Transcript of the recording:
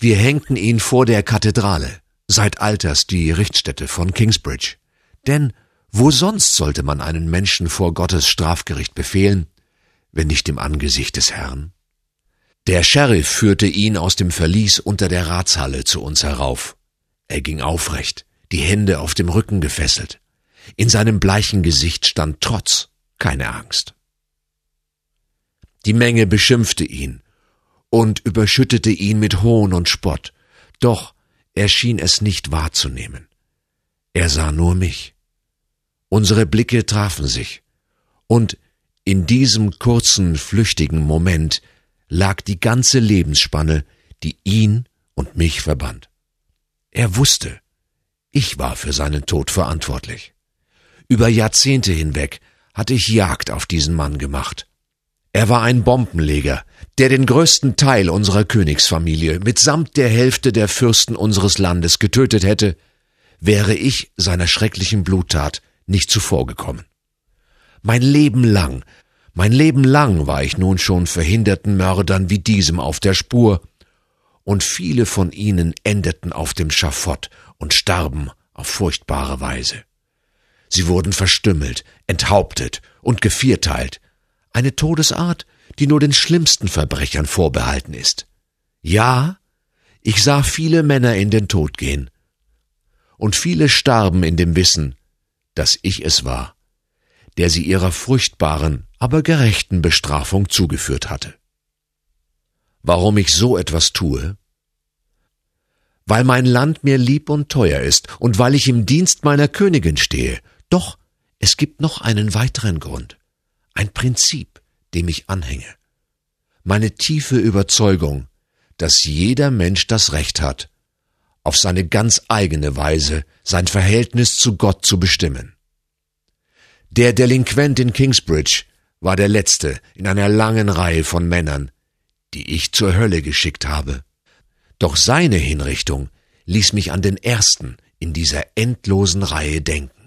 Wir hängten ihn vor der Kathedrale, seit alters die Richtstätte von Kingsbridge. Denn wo sonst sollte man einen Menschen vor Gottes Strafgericht befehlen, wenn nicht im Angesicht des Herrn? Der Sheriff führte ihn aus dem Verlies unter der Ratshalle zu uns herauf. Er ging aufrecht, die Hände auf dem Rücken gefesselt. In seinem bleichen Gesicht stand Trotz, keine Angst. Die Menge beschimpfte ihn und überschüttete ihn mit Hohn und Spott, doch er schien es nicht wahrzunehmen. Er sah nur mich. Unsere Blicke trafen sich, und in diesem kurzen, flüchtigen Moment lag die ganze Lebensspanne, die ihn und mich verband. Er wusste, ich war für seinen Tod verantwortlich. Über Jahrzehnte hinweg hatte ich Jagd auf diesen Mann gemacht. Er war ein Bombenleger, der den größten Teil unserer Königsfamilie mitsamt der Hälfte der Fürsten unseres Landes getötet hätte, wäre ich seiner schrecklichen Bluttat nicht zuvorgekommen. Mein Leben lang war ich nun schon verhinderten Mördern wie diesem auf der Spur, und viele von ihnen endeten auf dem Schafott und starben auf furchtbare Weise. Sie wurden verstümmelt, enthauptet und gevierteilt, eine Todesart, die nur den schlimmsten Verbrechern vorbehalten ist. Ja, ich sah viele Männer in den Tod gehen, und viele starben in dem Wissen, dass ich es war, der sie ihrer furchtbaren, aber gerechten Bestrafung zugeführt hatte. Warum ich so etwas tue? Weil mein Land mir lieb und teuer ist und weil ich im Dienst meiner Königin stehe. Doch es gibt noch einen weiteren Grund, ein Prinzip, dem ich anhänge. Meine tiefe Überzeugung, dass jeder Mensch das Recht hat, auf seine ganz eigene Weise sein Verhältnis zu Gott zu bestimmen. Der Delinquent in Kingsbridge war der letzte in einer langen Reihe von Männern, die ich zur Hölle geschickt habe. Doch seine Hinrichtung ließ mich an den ersten in dieser endlosen Reihe denken.